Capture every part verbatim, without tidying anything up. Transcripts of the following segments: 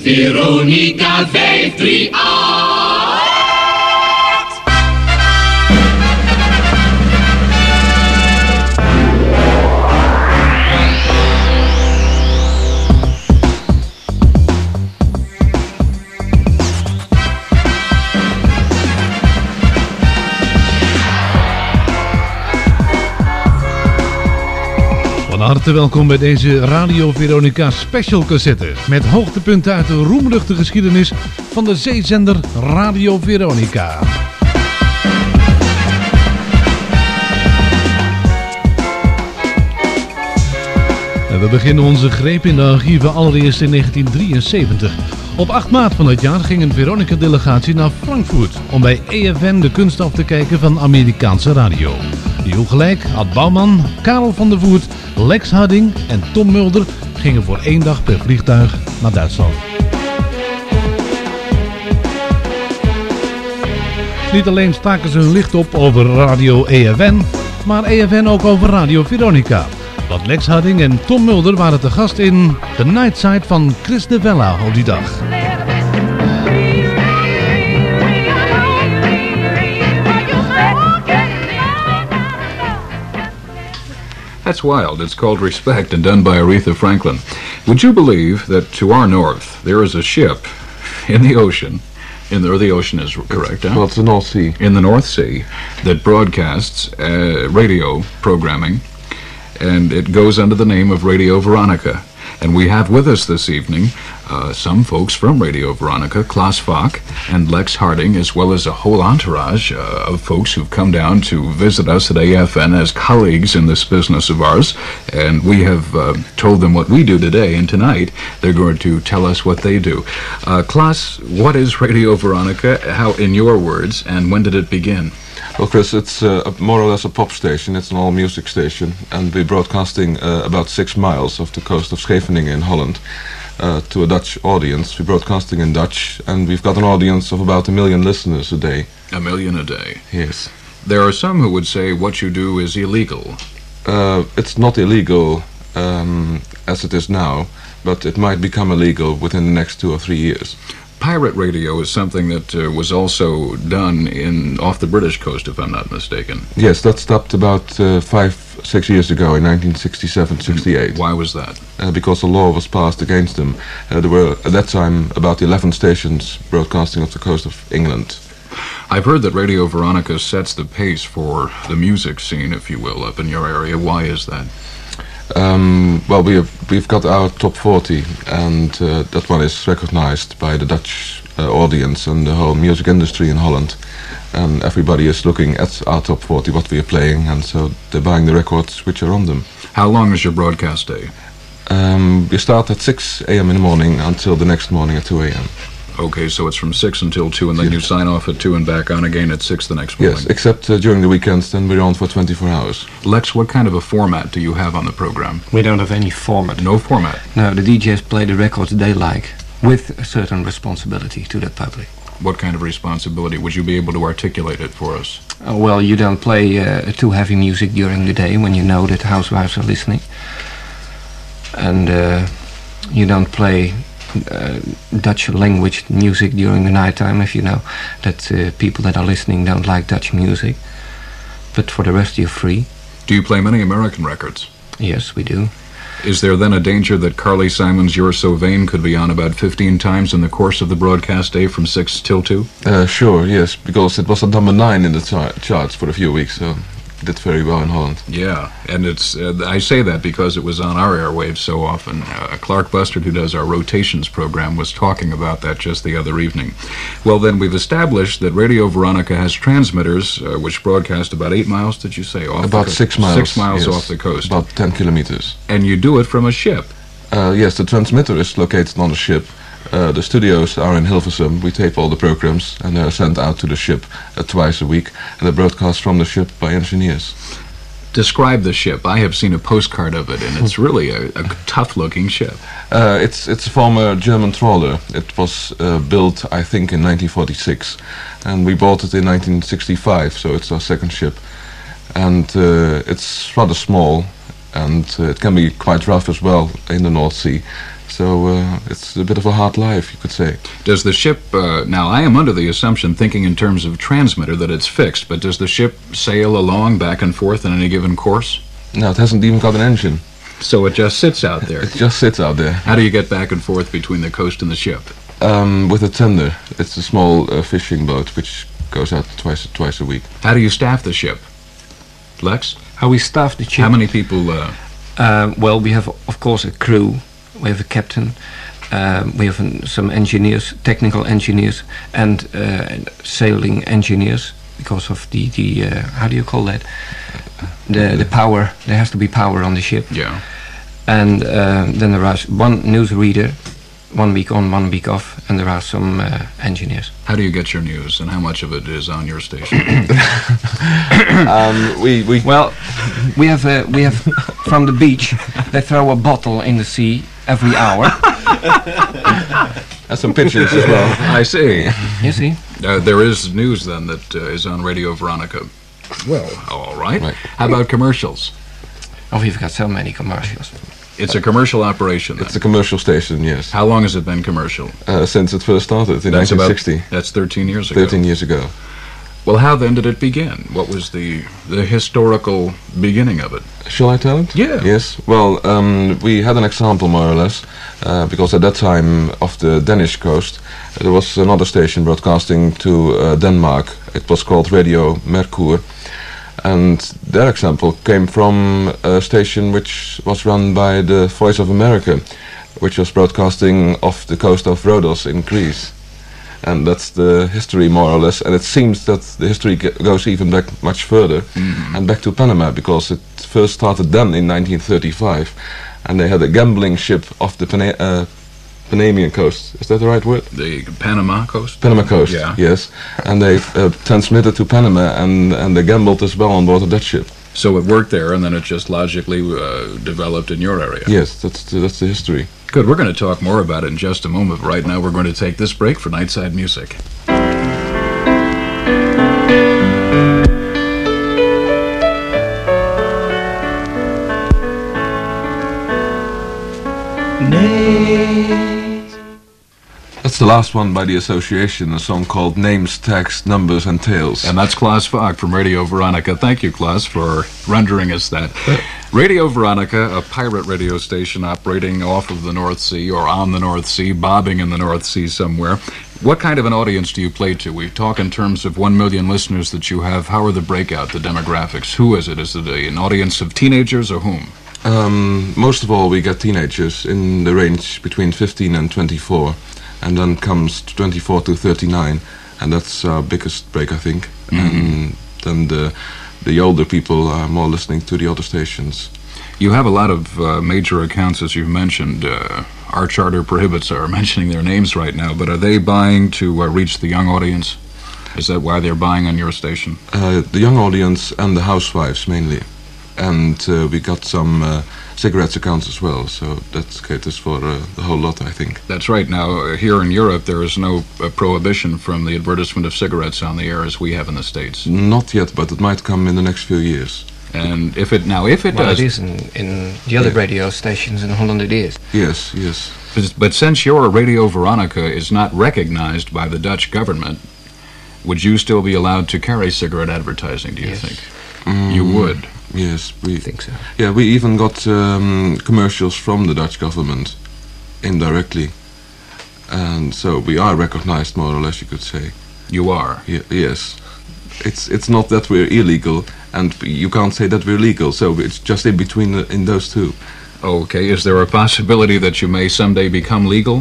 Veronica vijf drie acht. Van harte welkom bij deze Radio Veronica special cassette met hoogtepunten uit de roemruchte geschiedenis van de zeezender Radio Veronica. En we beginnen onze greep in de archieven allereerst in negentien drieënzeventig. Op acht maart van het jaar ging een Veronica-delegatie naar Frankfurt om bij E F N de kunst af te kijken van Amerikaanse radio. Jo Gelijk, Ad Bouwman, Karel van der Voert, Lex Harding en Tom Mulder gingen voor één dag per vliegtuig naar Duitsland. Niet alleen staken ze hun licht op over radio E F N, maar E F N ook over Radio Veronica. Want Lex Harding en Tom Mulder waren te gast in The Nightside van Chris de Vella op die dag. That's Wild. It's called Respect and done by Aretha Franklin. Would you believe that to our north there is a ship in the ocean, in the, or the ocean is correct, huh? Well, it's the North Sea. In the North Sea, that broadcasts uh, radio programming, and it goes under the name of Radio Veronica. And we have with us this evening uh, some folks from Radio Veronica, Klaas Vaak and Lex Harding, as well as a whole entourage uh, of folks who've come down to visit us at A F N as colleagues in this business of ours. And we have uh, told them what we do today, and tonight they're going to tell us what they do. Uh, Klaas, what is Radio Veronica, how, in your words, and when did it begin? Well, Chris, it's uh, a, more or less a pop station. It's an all-music station, and we're broadcasting uh, about six miles off the coast of Scheveningen in Holland uh, to a Dutch audience. We're broadcasting in Dutch, and we've got an audience of about a million listeners a day. A million a day. Yes. There are some who would say what you do is illegal. Uh, it's not illegal um, as it is now, but it might become illegal within the next two or three years. Pirate radio is something that uh, was also done in off the British coast, if I'm not mistaken. Yes, that stopped about uh, five, six years ago in nineteen sixty-seven, sixty-eight. Why was that? Uh, because a law was passed against them. Uh, there were at that time about eleven stations broadcasting off the coast of England. I've heard that Radio Veronica sets the pace for the music scene, if you will, up in your area. Why is that? Um, well, we have, we've got our top forty, and uh, that one is recognized by the Dutch uh, audience and the whole music industry in Holland. And everybody is looking at our top forty, what we are playing, and so they're buying the records which are on them. How long is your broadcast day? Um, we start at six a m in the morning until the next morning at two a m Okay, so it's from six until two, and then yes. you sign off at two and back on again at six the next morning? Yes, except uh, during the weekends, then we're on for twenty-four hours. Lex, what kind of a format do you have on the program? We don't have any format. No format? No, the D Js play the records they like, with a certain responsibility to the public. What kind of responsibility? Would you be able to articulate it for us? Uh, well, you don't play uh, too heavy music during the day when you know that housewives are listening. And uh, you don't play Uh, Dutch language music during the night time if you know that uh, people that are listening don't like Dutch music. But for the rest you're free. Do you play many American records? Yes, we do. Is there then a danger that Carly Simon's You're So Vain could be on about fifteen times in the course of the broadcast day from six till two? Uh, sure, yes, because it was at number nine in the char charts for a few weeks, so did very well in Holland. Yeah, and it's uh, I say that because it was on our airwaves so often. Uh, Clark Bustard, who does our rotations program, was talking about that just the other evening. Well, then we've established that Radio Veronica has transmitters uh, which broadcast about eight miles, did you say? Off about the six miles. Six miles yes, off the coast. About ten kilometers. And you do it from a ship? Uh, yes, the transmitter is located on the ship. Uh, the studios are in Hilversum. We tape all the programs and they're sent out to the ship uh, twice a week, and they're broadcast from the ship by engineers. Describe the ship. I have seen a postcard of it, and it's really a, a tough-looking ship. Uh, it's it's a former German trawler. It was uh, built, I think, in nineteen forty-six, and we bought it in nineteen sixty-five, so it's our second ship. And uh, it's rather small, and uh, it can be quite rough as well in the North Sea. So uh, it's a bit of a hard life, you could say. Does the ship, uh, now I am under the assumption, thinking in terms of transmitter, that it's fixed, but does the ship sail along back and forth in any given course? No, it hasn't even got an engine. So it just sits out there. It just sits out there. How do you get back and forth between the coast and the ship? Um, with a tender. It's a small uh, fishing boat which goes out twice twice a week. How do you staff the ship? Lex? How we staff the ship? How many people? Uh, Uh, well, we have, of course, a crew. We have a captain. Um, we have an, some engineers, technical engineers, and uh, sailing engineers, because of the the uh, how do you call that? The the power. There has to be power on the ship. yeah. And uh, then there is one newsreader, one week on, one week off, and there are some uh, engineers. How do you get your news, and how much of it is on your station? um, we we Well, we have uh, we have from the beach. They throw a bottle in the sea every hour. have some pictures as well. I see. You see? Uh, there is news then that uh, is on Radio Veronica. Well, all right. Right. How about commercials? Oh, we've got so many commercials. It's a commercial operation then. It's a commercial station, yes. How long has it been commercial? Uh, since it first started in That's nineteen about- sixty, That's thirteen years ago. thirteen years ago. Well, how then did it begin? What was the the historical beginning of it? Shall I tell it? Yeah. Yes. Well, um, we had an example more or less, uh, because at that time off the Danish coast, uh, there was another station broadcasting to uh, Denmark. It was called Radio Mercure, and their example came from a station which was run by the Voice of America, which was broadcasting off the coast of Rhodos in Greece. And that's the history, more or less. And it seems that the history g- goes even back much further, and back to Panama, because it first started then in nineteen thirty-five, and they had a gambling ship off the Pana- uh, Panamanian coast. Is that the right word? The Panama coast? Panama coast. Yeah. Yes. And they uh, transmitted to Panama, and and they gambled as well on board of that ship. So it worked there, and then it just logically uh, developed in your area. Yes, that's the, that's the history. Good. We're going to talk more about it in just a moment. Right now, we're going to take this break for Nightside Music. That's the last one by the Association, a song called Names, Tags, Numbers and Tales. And that's Klaus Fogg from Radio Veronica. Thank you, Klaus, for rendering us that. Radio Veronica, a pirate radio station operating off of the North Sea or on the North Sea, bobbing in the North Sea somewhere. What kind of an audience do you play to? We talk in terms of one million listeners that you have. How are the breakout, the demographics? Who is it? Is it an audience of teenagers or whom? Um, most of all, we get teenagers in the range between fifteen and twenty-four, and then comes twenty-four to thirty-nine, and that's our biggest break, I think. Mm-hmm. And then the the older people are more listening to the other stations. You have a lot of uh, major accounts, as you've mentioned. Uh, our charter prohibits our mentioning their names right now, but are they buying to uh, reach the young audience? Is that why they're buying on your station? Uh, the young audience and the housewives mainly, and uh, we got some uh, cigarettes accounts as well, so that caters for uh, the whole lot, I think. That's right. Now, uh, here in Europe, there is no uh, prohibition from the advertisement of cigarettes on the air as we have in the States. Not yet, but it might come in the next few years. And if it now, if it Well, does, it is in, in the other Yeah. radio stations in Holland. It is. Yes, yes. but, but since your Radio Veronica is not recognized by the Dutch government, would you still be allowed to carry cigarette advertising? Do you Yes. think you would? Yes, we I think so. Yeah, we even got um, commercials from the Dutch government indirectly, and so we are recognized, more or less, you could say. You are. Ye- yes, it's it's not that we're illegal, and you can't say that we're legal. So it's just in between the, in those two. Okay. Is there a possibility that you may someday become legal?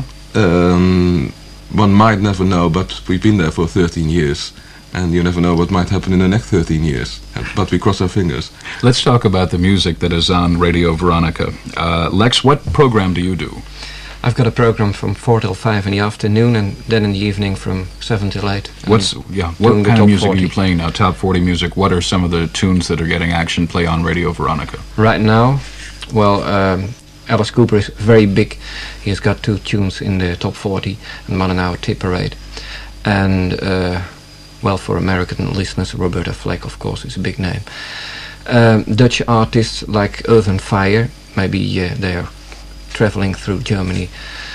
Um, one might never know, but we've been there for thirteen years, and you never know what might happen in the next thirteen years. But we cross our fingers. Let's talk about the music that is on Radio Veronica. Uh, Lex, what program do you do? I've got a program from four till five in the afternoon, and then in the evening from seven till eight. And What's yeah? doing What the kind of top music are you forty. playing now? Top forty music. What are some of the tunes that are getting action play on Radio Veronica? Right now, well, um, Alice Cooper is very big. He has got two tunes in the top forty and one in our tip parade. And, uh, well, for American listeners, Roberta Flack, of course, is a big name. Um, Dutch artists like Earth and Fire, maybe uh, they are traveling through Germany.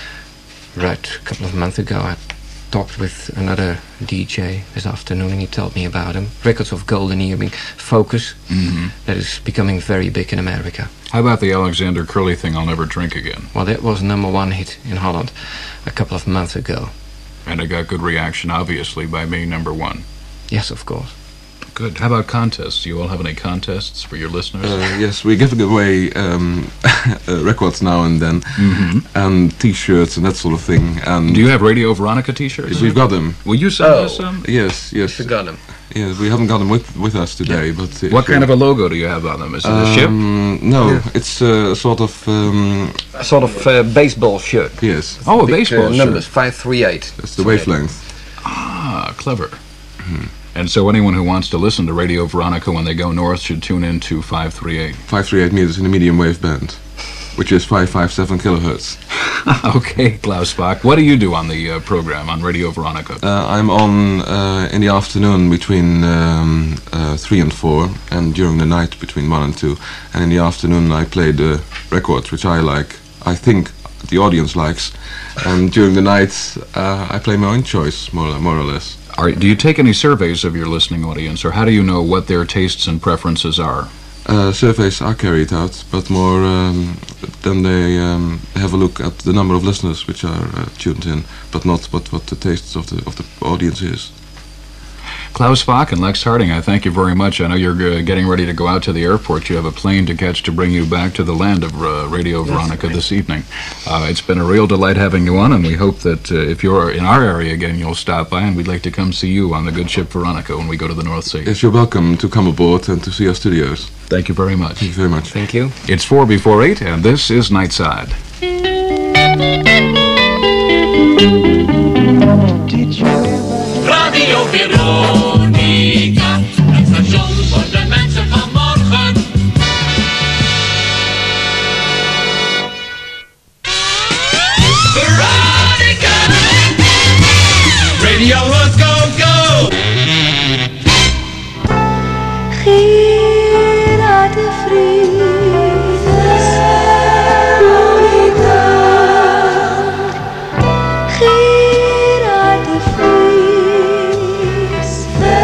Right, a couple of months ago I talked with another D J this afternoon and he told me about them. Records of Golden Earring, Focus, Mm-hmm. that is becoming very big in America. How about the Alexander Curly thing, I'll Never Drink Again? Well, that was number one hit in Holland a couple of months ago. And it got good reaction, obviously, by being number one. Yes, of course. Good. How about contests? Do you all have any contests for your listeners? Uh, yes, we're giving away um, uh, records now and then, Mm-hmm. and T-shirts and that sort of thing. And Do you have Radio Veronica t-shirts? we've got them. Will you send Oh. us some? Yes, yes, Forgot them. yes. We haven't got them with with us today, but uh, What kind of a logo do you have on them? Is it a ship? Um, no, it's uh, a sort of um, A sort of uh, baseball shirt. yes. Oh, a Big, baseball uh, shirt. numbers, five three eight. That's the wavelength. Ah, clever. And so anyone who wants to listen to Radio Veronica when they go north should tune in to five three eight. five three eight meters in the medium wave band, which is five five seven kilohertz. Okay, Klaus Bach. What do you do on the uh, program on Radio Veronica? Uh, I'm on uh, in the afternoon between um, uh, three and four, and during the night between one and two. And in the afternoon I play the records which I like. I think the audience likes, and during the night uh, I play my own choice, more more or less. Are, do you take any surveys of your listening audience, or how do you know what their tastes and preferences are? Uh, surveys are carried out, but more um, then they um, have a look at the number of listeners which are uh, tuned in, but not what, what the tastes of the of the audience is. Klaus Bach and Lex Harding, I thank you very much. I know you're uh, getting ready to go out to the airport. You have a plane to catch to bring you back to the land of uh, Radio Veronica this evening. Uh, it's been a real delight having you on, and we hope that uh, if you're in our area again, you'll stop by, and we'd like to come see you on the good ship Veronica when we go to the North Sea. Yes, you're welcome to come aboard and to see our studios. Thank you very much. Thank you very much. Thank you. It's four before eight, and this is Nightside. Radio Veronica, het station voor de mensen van morgen. Veronica, Radio Let's Go Go. Gerard de Vries, Veronica. Gerard de Vries,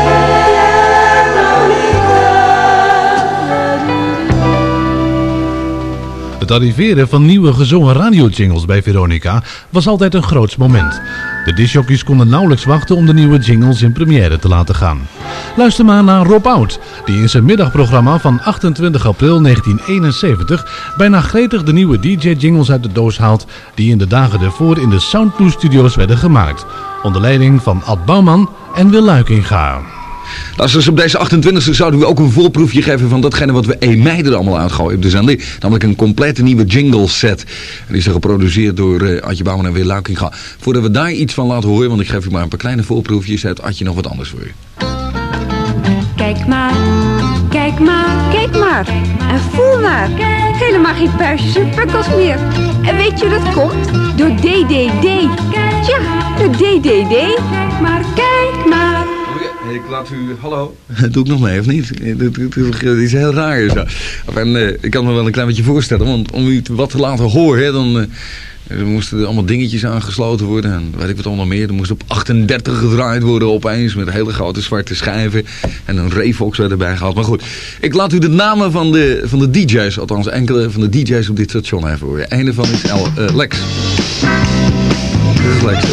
Veronica. Het arriveren van nieuwe gezongen radiojingles bij Veronica was altijd een groots moment. De discjockeys konden nauwelijks wachten om de nieuwe jingles in première te laten gaan. Luister maar naar Rob Oud, die in zijn middagprogramma van achtentwintig april negentien eenenzeventig bijna gretig de nieuwe D J-jingles uit de doos haalt die in de dagen ervoor in de Soundblue Studios werden gemaakt. Onder leiding van Ad Bouwman en Wil Luikinga. Luisteraars, op deze achtentwintigste zouden we ook een voorproefje geven van datgene wat we één mei er allemaal uitgooien op de zender. Namelijk een complete nieuwe jingle set. En die is er geproduceerd door uh, Adje Bouwman en Wil Luikinga. Voordat we daar iets van laten horen, want ik geef u maar een paar kleine voorproefjes, heeft Adje nog wat anders voor u. Kijk maar, kijk maar, kijk maar. En voel maar. Helemaal geen puistjes en pukkels meer. En weet je dat komt? Door D D D. Ja, door D D D. Kijk maar, kijk maar. Ik laat u... Hallo? Dat doe ik nog mee, of niet? Dat is heel raar. Zo. En, uh, ik kan me wel een klein beetje voorstellen, want om u wat te laten horen, dan... Uh, Er moesten er allemaal dingetjes aangesloten worden en weet ik wat allemaal meer. Er moest op achtendertig gedraaid worden opeens met hele grote zwarte schijven. En een Revox werd erbij gehaald. Maar goed, ik laat u de namen van de, van de D J's, althans enkele van de D J's op dit station even horen. Eén ervan is El, uh, Lex. Dit is Lex.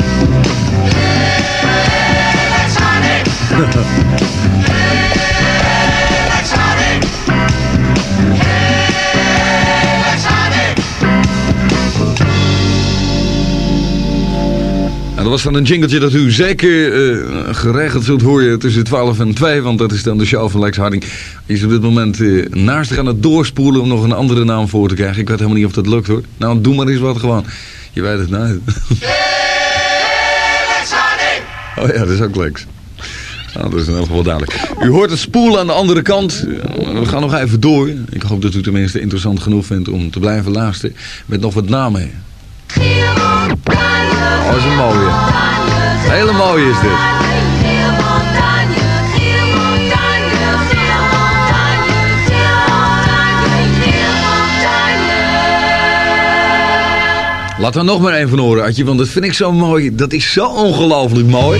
Dat was dan een jingletje dat u zeker uh, geregeld zult horen tussen twaalf en twee. Want dat is dan de show van Lex Harding. Die is op dit moment uh, naast zich aan het doorspoelen om nog een andere naam voor te krijgen. Ik weet helemaal niet of dat lukt hoor. Nou, doe maar eens wat gewoon. Je weet het nou. Oh ja, dat is ook Lex. Nou, dat is in ieder geval duidelijk. U hoort het spoelen aan de andere kant. We gaan nog even door. Ik hoop dat u tenminste interessant genoeg vindt om te blijven luisteren. Met nog wat namen. Oh, dat is een mooie. Hele mooie is dit. Laat er nog maar één van horen, Adje, want dat vind ik zo mooi. Dat is zo ongelooflijk mooi.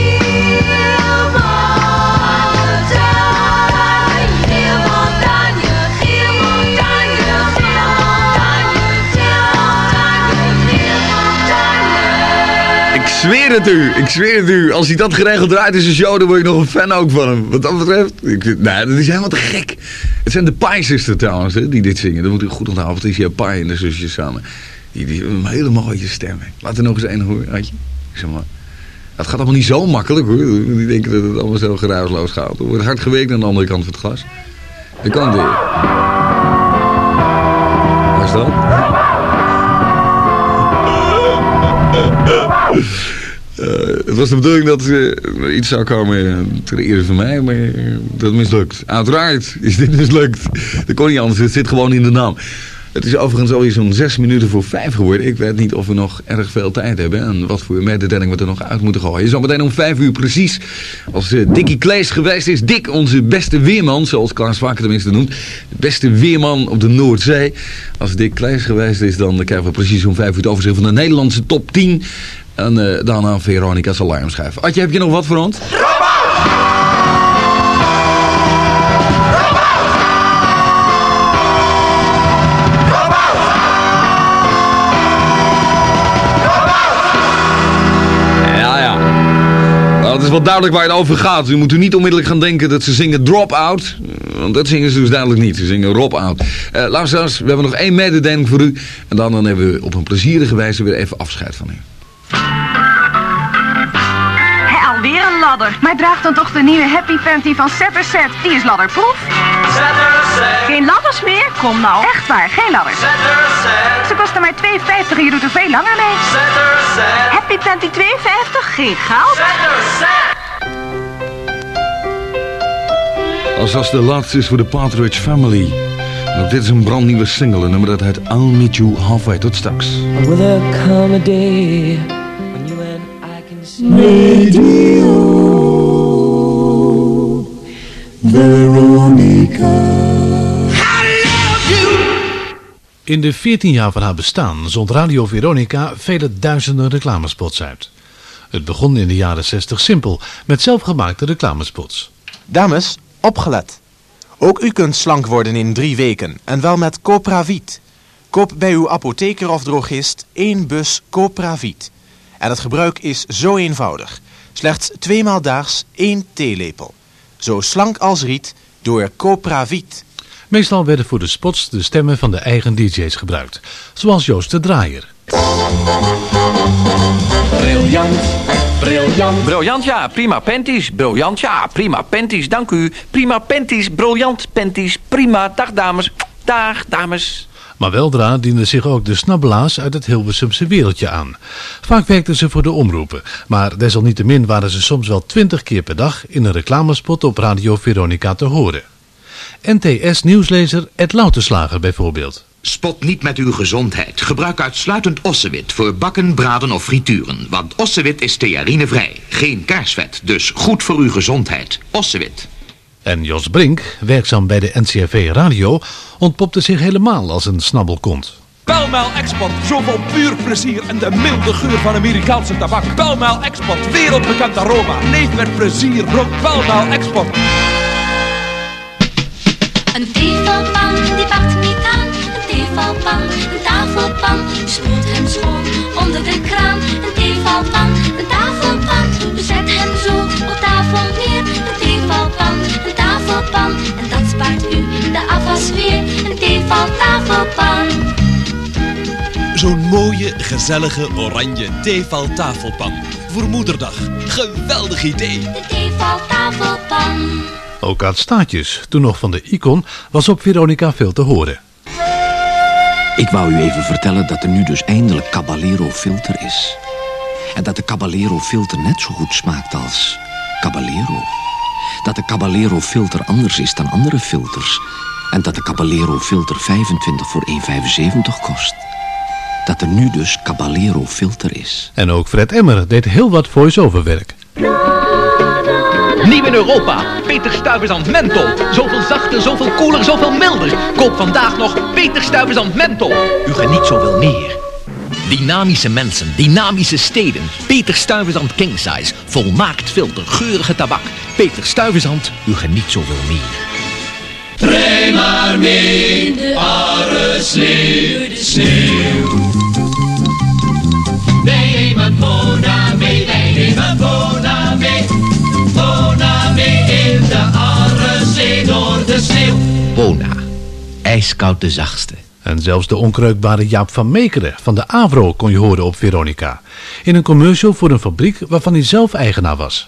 Ik zweer het u, ik zweer het u. Als hij dat geregeld draait in zijn show, dan word ik nog een fan ook van hem. Wat dat betreft, ik, nee, dat is helemaal te gek. Het zijn de Pie Sisters trouwens, hè, die dit zingen. Dat moet u goed onthouden, het is jouw Pie en de zusjes samen. Die, die hebben een hele mooie stemmen. Laat er nog eens één horen, Adje. Ik zeg maar, het gaat allemaal niet zo makkelijk hoor. Die denken dat het allemaal zo geruisloos gaat. Er wordt hard gewerkt aan de andere kant van het glas. Dat kan het weer. Waar is dat? Uh, het was de bedoeling dat uh, iets zou komen ter ere van mij, maar uh, dat mislukt. Uiteraard is dit mislukt. Dat kon niet anders, het zit gewoon in de naam. Het is overigens alweer zo'n zes minuten voor vijf geworden. Ik weet niet of we nog erg veel tijd hebben en wat voor mededeling we er nog uit moeten gooien. Zometeen om vijf uur precies, als uh, Dickie Klees geweest is. Dick, onze beste weerman, zoals Klaas Vaker tenminste noemt. De beste weerman op de Noordzee. Als Dick Klees geweest is, dan krijgen we precies om vijf uur het overzicht van de Nederlandse top tien. En uh, daarna Veronica's alarmschijf. Adje, heb je nog wat voor ons? Ja, ja. Nou, het is wel duidelijk waar het over gaat. U moet u niet onmiddellijk gaan denken dat ze zingen drop-out. Want dat zingen ze dus duidelijk niet. Ze zingen rob-out. Uh, luisteraars, we hebben nog één mededeling voor u. En dan, dan hebben we op een plezierige wijze weer even afscheid van u. Alweer een ladder. Maar draag dan toch de nieuwe Happy Panty van Setter Set. Die is ladderproof. Geen ladders meer? Kom nou. Echt waar, geen ladders. Ze kosten maar twee vijftig en je doet er veel langer mee. Happy Panty twee vijftig? Geen goud. Als als de laatste is voor de Partridge Family. Nou, dit is een brandnieuwe single. Een nummer dat heet I'll Meet You Halfway. Tot straks. Will there come a day when you and I can see Radio Veronica. In de veertien jaar van haar bestaan zond Radio Veronica vele duizenden reclamespots uit. Het begon in de jaren zestig simpel, met zelfgemaakte reclamespots. Dames, opgelet. Ook u kunt slank worden in drie weken en wel met Copravit. Koop bij uw apotheker of drogist één bus Copravit. En het gebruik is zo eenvoudig. Slechts tweemaal daags één theelepel. Zo slank als riet door Copravit. Meestal werden voor de spots de stemmen van de eigen D J's gebruikt. Zoals Joost de Draaier. Briljant, briljant. Briljant, ja, prima panties. Briljant, ja, prima panties, dank u. Prima panties, briljant panties, prima. Dag dames, dag dames. Maar weldra diende zich ook de snabbelaars uit het Hilversumse wereldje aan. Vaak werkten ze voor de omroepen, maar desalniettemin waren ze soms wel twintig keer per dag in een reclamespot op Radio Veronica te horen. N T S-nieuwslezer Ed Loutenslager bijvoorbeeld. Spot niet met uw gezondheid. Gebruik uitsluitend ossewit voor bakken, braden of frituren. Want ossewit is stearinevrij. Geen kaarsvet, dus goed voor uw gezondheid. Ossewit. En Jos Brink, werkzaam bij de N C R V Radio, ontpopte zich helemaal als een snabbelkont. Pall-Mall Export, zoveel puur plezier en de milde geur van Amerikaanse tabak. Pall-Mall Export, wereldbekend aroma. Leef met plezier, rook Pall-Mall Export. Een tevalpan, die pakt niet aan. Een tevalpan, een tafelpan. Spoelt hem schoon onder de kraan. Een tevalpan, een tafelpan. Zet hem zo op tafel neer. Een tevalpan, een tafelpan. En dat spaart u de afwas weer. Een teval tafelpan. Zo'n mooie, gezellige, oranje theeval tafelpan. Voor moederdag. Geweldig idee. De theeval tafelpan. Ook Aad Staartjes, toen nog van de Icon, was op Veronica veel te horen. Ik wou u even vertellen dat er nu dus eindelijk Caballero filter is. En dat de Caballero filter net zo goed smaakt als Caballero. Dat de Caballero filter anders is dan andere filters. En dat de Caballero filter vijfentwintig voor één vijfenzeventig kost. Dat er nu dus Caballero filter is. En ook Fred Emmer deed heel wat voice-over werk. Nieuw in Europa, Peter Stuyvesant Menthol. Zoveel zachter, zoveel koeler, zoveel milder. Koop vandaag nog Peter Stuyvesant Menthol. U geniet zoveel meer. Dynamische mensen, dynamische steden. Peter Stuyvesant King Size. Volmaakt filter, geurige tabak. Peter Stuyvesant, u geniet zoveel meer. Rij maar mee, arre sneeuw, sneeuw. Wij nemen Mona mee, wij nemen Mona mee. Mona mee in de arre zee door de sneeuw. Bona, ijskoud de zachtste. En zelfs de onkreukbare Jaap van Meekeren van de Avro kon je horen op Veronica. In een commercial voor een fabriek waarvan hij zelf eigenaar was.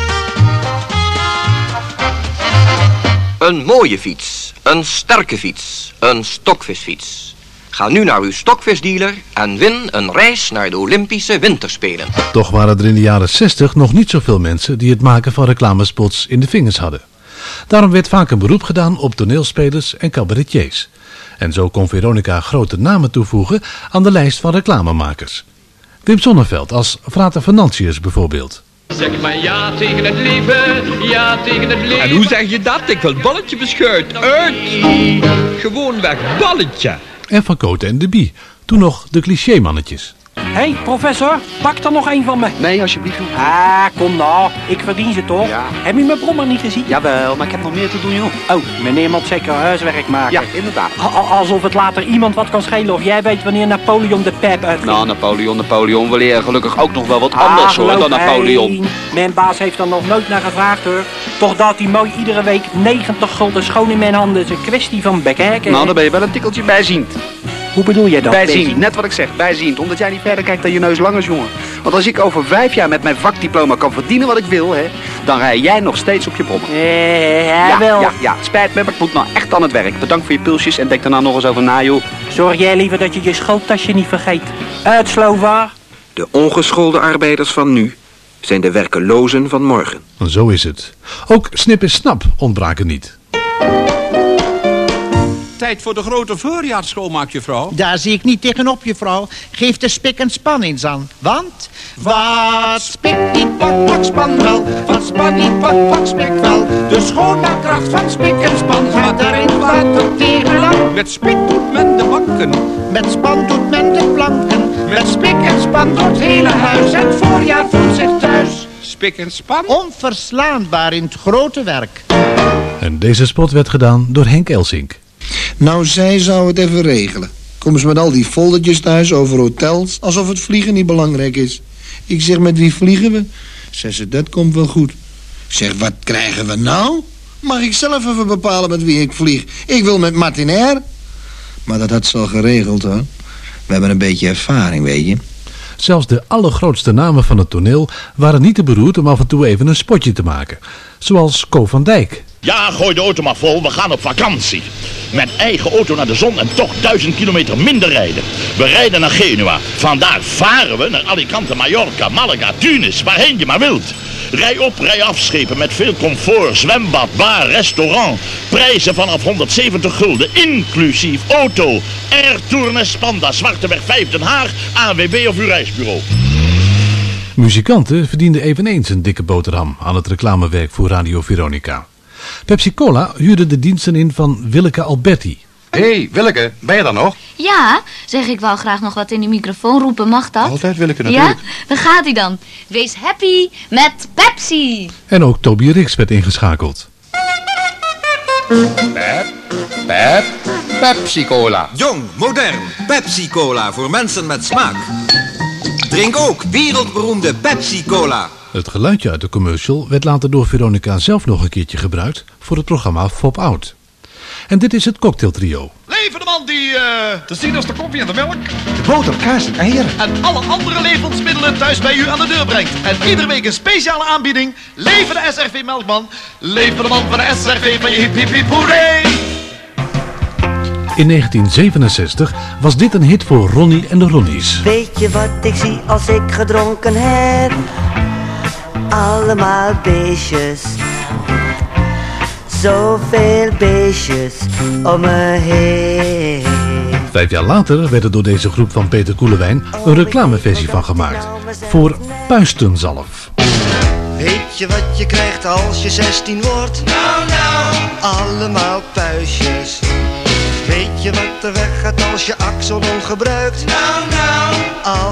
Een mooie fiets, een sterke fiets, een stokvisfiets. Ga nu naar uw stokvisdealer en win een reis naar de Olympische Winterspelen. Toch waren er in de jaren zestig nog niet zoveel mensen die het maken van reclamespots in de vingers hadden. Daarom werd vaak een beroep gedaan op toneelspelers en cabaretiers. En zo kon Veronica grote namen toevoegen aan de lijst van reclamemakers. Wim Sonneveld als Frater Venantius bijvoorbeeld. Zeg maar ja tegen het leven, ja tegen het leven. En hoe zeg je dat? Ik wil balletje beschuit. Uit! Gewoonweg balletje. En Van Cote en de Bie, toen nog de clichémannetjes. Hé, hey, professor, pak er nog een van me. Nee, alsjeblieft. Ah, kom nou, ik verdien ze toch? Ja. Heb je mijn brommer niet gezien? Jawel, maar ik heb nog meer te doen, joh. Oh, meneer moet zeker huiswerk maken. Ja, inderdaad. A- alsof het later iemand wat kan schelen of jij weet wanneer Napoleon de pep uitging. Nou, Napoleon, Napoleon, we leren gelukkig ook nog wel wat anders, hoor, dan Napoleon. Heen. Mijn baas heeft er nog nooit naar gevraagd, hoor. Toch dat hij mooi iedere week negentig gulden schoon in mijn handen is een kwestie van bekijken. Nou, dan ben je wel een tikkeltje bijziend. Hoe bedoel jij dat? Bijziend, net wat ik zeg, bijziend. Omdat jij niet verder kijkt dan je neus lang is, jongen. Want als ik over vijf jaar met mijn vakdiploma kan verdienen wat ik wil, hè, dan rij jij nog steeds op je brommer. Eh, ja, ja, wel. Ja, ja, het spijt me, maar ik moet nou echt aan het werk. Bedankt voor je pulsjes en denk daarna nog eens over na, joh. Zorg jij liever dat je je schooltasje niet vergeet. Uitslovaar. De ongeschoolde arbeiders van nu zijn de werkelozen van morgen. Zo is het. Ook Snip en Snap ontbraken niet. Tijd voor de grote voorjaarsschoonmaak, juffrouw. Daar zie ik niet tegenop, juffrouw. Geef de spik en span eens aan. Want wat spik niet, pak, pak, span wel. Wat span niet, pak, pak, spik wel. De schoonmaakkracht van spik en span gaat er in water tegenaan. Met spik doet men de banken. Met span doet men de planken. Met spik en span door het hele huis. Het voorjaar voelt zich thuis. Spik en span? Onverslaanbaar in het grote werk. En deze spot werd gedaan door Henk Elsink. Nou, zij zou het even regelen. Komen ze met al die foldertjes thuis over hotels, alsof het vliegen niet belangrijk is. Ik zeg, met wie vliegen we? Zegt ze, dat komt wel goed. Ik zeg, wat krijgen we nou? Mag ik zelf even bepalen met wie ik vlieg? Ik wil met Martinair. Maar dat had ze al geregeld, hoor. We hebben een beetje ervaring, weet je. Zelfs de allergrootste namen van het toneel waren niet te beroerd om af en toe even een spotje te maken. Zoals Ko van Dijk. Ja, gooi de auto maar vol, we gaan op vakantie. Met eigen auto naar de zon en toch duizend kilometer minder rijden. We rijden naar Genua. Vandaar varen we naar Alicante, Mallorca, Malaga, Tunis, waarheen je maar wilt. Rij op, rij af schepen met veel comfort, zwembad, bar, restaurant. Prijzen vanaf honderdzeventig gulden, inclusief auto. Air Tournes Panda, Zwarteweg vijf Den Haag, A W B of uw reisbureau. Muzikanten verdienden eveneens een dikke boterham aan het reclamewerk voor Radio Veronica. Pepsi Cola huurde de diensten in van Willeke Alberti. Hé, hey, Willeke, ben je daar nog? Ja, zeg, ik wou graag nog wat in de microfoon roepen, mag dat? Altijd Willeke, natuurlijk. Ja, daar gaat hij dan. Wees happy met Pepsi. En ook Toby Rix werd ingeschakeld. Pep, Pep, Pepsi Cola. Jong, modern, Pepsi Cola voor mensen met smaak. Drink ook wereldberoemde Pepsi Cola. Het geluidje uit de commercial werd later door Veronica zelf nog een keertje gebruikt voor het programma Fop Out. En dit is het cocktailtrio. Leven de man die uh, te zien als de koffie en de melk. De boter, kaas en eieren. En alle andere levensmiddelen thuis bij u aan de deur brengt. En iedere week een speciale aanbieding. Leven de S R V Melkman. Leven de man van de S R V van je hip hip hip hoeré. In negentien zevenenzestig was dit een hit voor Ronnie en de Ronnies. Weet je wat ik zie als ik gedronken heb? Allemaal beestjes. Zoveel beestjes om me heen. Vijf jaar later werd er door deze groep van Peter Koelewijn een reclameversie van gemaakt. Voor puistenzalf. Weet je wat je krijgt als je zestien wordt? Nou, nou. Allemaal puistjes. Weet je wat er weggaat als je Axelon gebruikt? Nou, nou.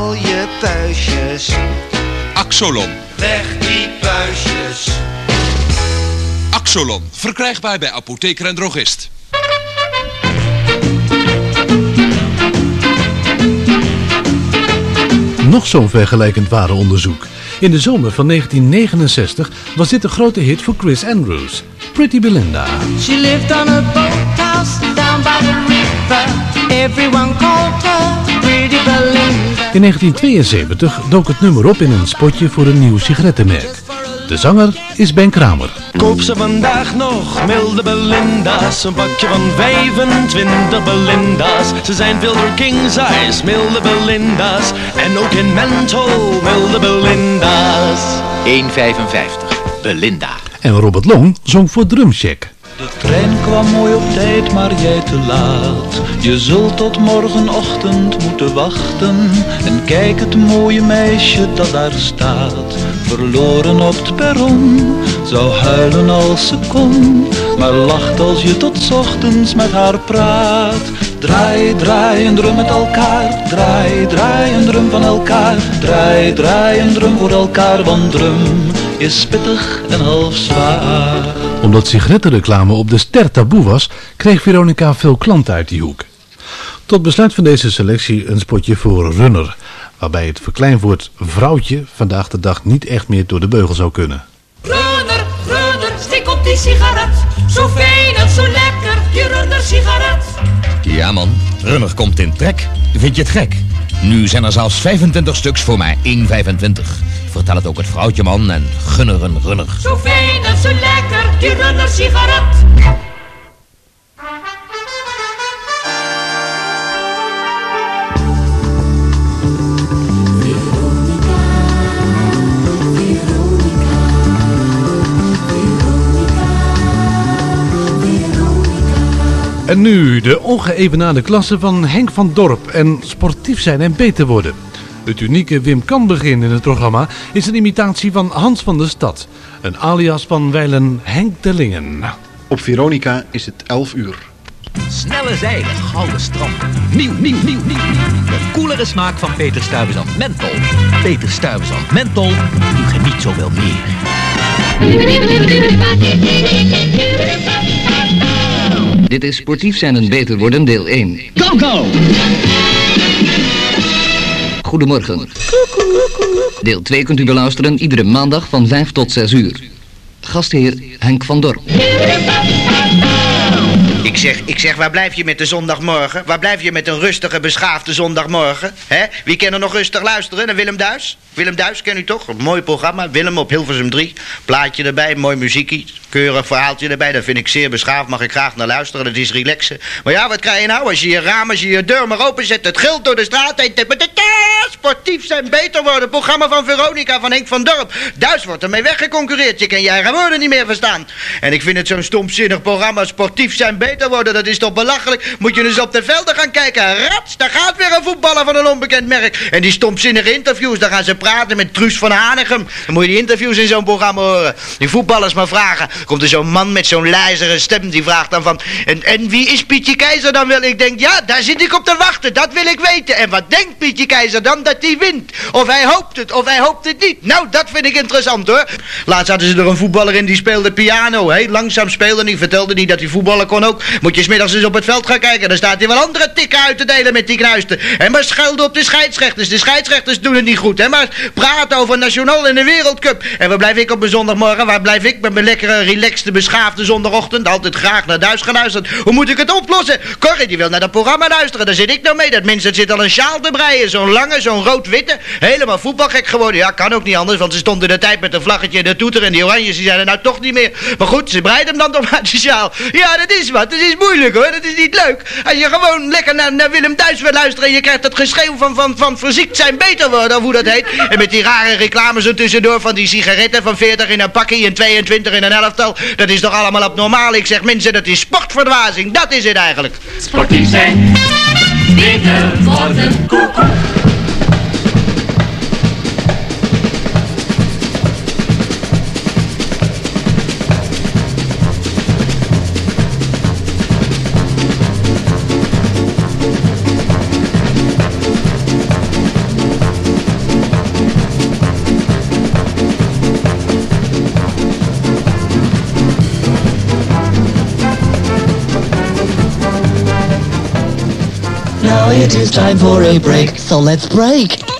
Axolon. Leg die puistjes. Axolon, verkrijgbaar bij apotheker en drogist. Nog zo'n vergelijkend ware onderzoek. In de zomer van negentien negenenzestig was dit een grote hit voor Chris Andrews. Pretty Belinda. She lived on a boathouse down by the river. Everyone called her Pretty Belinda. In negentien tweeënzeventig dook het nummer op in een spotje voor een nieuw sigarettenmerk. De zanger is Ben Kramer. Koop ze vandaag nog, milde Belinda's. Een pakje van vijfentwintig Belinda's. Ze zijn veel door king size, milde Belinda's. En ook in menthol, milde Belinda's. één vijfenvijftig, Belinda. En Robert Long zong voor Drumcheck. De trein kwam mooi op tijd, maar jij te laat. Je zult tot morgenochtend moeten wachten. En kijk het mooie meisje dat daar staat. Verloren op het perron, zou huilen als ze kon. Maar lacht als je tot 's ochtends met haar praat. Draai, draai en drum met elkaar. Draai, draai en drum van elkaar. Draai, draai en drum voor elkaar. Want drum is pittig en half zwaar. Omdat sigarettenreclame op de ster taboe was, kreeg Veronica veel klanten uit die hoek. Tot besluit van deze selectie een spotje voor Runner, waarbij het verkleinwoord vrouwtje vandaag de dag niet echt meer door de beugel zou kunnen. Runner, runner, stik op die sigaret. Zo fijn en zo lekker, die runner sigaret. Ja man, Runner komt in trek. Vind je het gek? Nu zijn er zelfs vijfentwintig stuks voor maar één vijfentwintig. Vertel het ook het vrouwtje man en gun er een runner. Zo fijn en zo lekker, die runner sigaret. En nu de ongeëvenaarde klasse van Henk van Dorp en sportief zijn en beter worden. Het unieke Wim Kan begin in het programma is een imitatie van Hans van der Stad. Een alias van wijlen Henk Terlingen. Op Veronica is het elf uur. Snelle zeilen, gouden stranden. Nieuw, nieuw, nieuw, nieuw, nieuw. De koelere smaak van Peter Stuyvesant Menthol. Peter Stuyvesant Menthol, u geniet zoveel meer. Dit is sportief zijn en beter worden deel één. Go, go! Goedemorgen. Deel twee kunt u beluisteren iedere maandag van vijf tot zes uur. Gastheer Henk van Dorp. Ik zeg, ik zeg, waar blijf je met de zondagmorgen? Waar blijf je met een rustige, beschaafde zondagmorgen? Hè? Wie kan er nog rustig luisteren? Naar Willem Duis? Willem Duis ken u toch? Een mooi programma. Willem op Hilversum drie. Plaatje erbij, mooi muziekie. Keurig verhaaltje erbij. Dat vind ik zeer beschaafd. Mag ik graag naar luisteren. Dat is relaxen. Maar ja, wat krijg je nou? Als je je raam, als je je deur maar openzet. Het gilt door de straat heen. Sportief zijn, beter worden. Programma van Veronica, van Henk van Dorp. Duis wordt ermee weggeconcurreerd. Je kan je eigen woorden niet meer verstaan. En ik vind het zo'n stomzinnig programma. Sportief zijn, beter worden. Dat is toch belachelijk. Moet je eens op de velden gaan kijken. Rats, daar gaat weer een voetballer van een onbekend merk. En die stomzinnige interviews, daar gaan ze praten met Truus van Hanegem. Dan moet je die interviews in zo'n programma horen. Die voetballers maar vragen. Komt er zo'n man met zo'n lijzeren stem, die vraagt dan van... En, en wie is Pietje Keizer dan wel? Ik denk, ja, daar zit ik op te wachten. Dat wil ik weten. En wat denkt Pietje Keizer dan? Dat hij wint. Of hij hoopt het, of hij hoopt het niet. Nou, dat vind ik interessant, hoor. Laatst hadden ze er een voetballer in, die speelde piano. Heel langzaam speelde hij, vertelde niet dat hij voetballen kon ook. Moet je 's middags eens op het veld gaan kijken. Dan staat hij wel andere tikken uit te delen met die knuisten. En maar schelden op de scheidsrechters. De scheidsrechters doen het niet goed, hè. Maar praten over nationaal in de wereldcup. En waar blijf ik op mijn zondagmorgen? Waar blijf ik met mijn lekkere, relaxte, beschaafde zondagochtend? Altijd graag naar Duits geluisterd. Hoe moet ik het oplossen? Corrie, die wil naar dat programma luisteren. Daar zit ik nou mee. Dat mensen zit al een sjaal te breien. Zo'n lange, zo'n rood-witte. Helemaal voetbalgek geworden. Ja, kan ook niet anders. Want ze stonden de tijd met een vlaggetje en de toeter. En die oranjes, die zijn er nou toch niet meer. Maar goed, ze breiden hem dan toch maar die sjaal. Ja, dat is wat. Dat is moeilijk, hoor. Dat is niet leuk. Als je gewoon lekker naar, naar Willem Duis wil luisteren. En je krijgt dat geschreeuw van, van, van verziekt zijn beter worden. Of hoe dat heet. En met die rare reclames er tussendoor van die sigaretten van veertig in een pakje en tweeëntwintig in een elftal. Dat is toch allemaal abnormaal. Ik zeg mensen, dat is sportverdwazing. Dat is het eigenlijk. Sportief zijn, beter worden, koekoek. now it is time for a break. So let's break.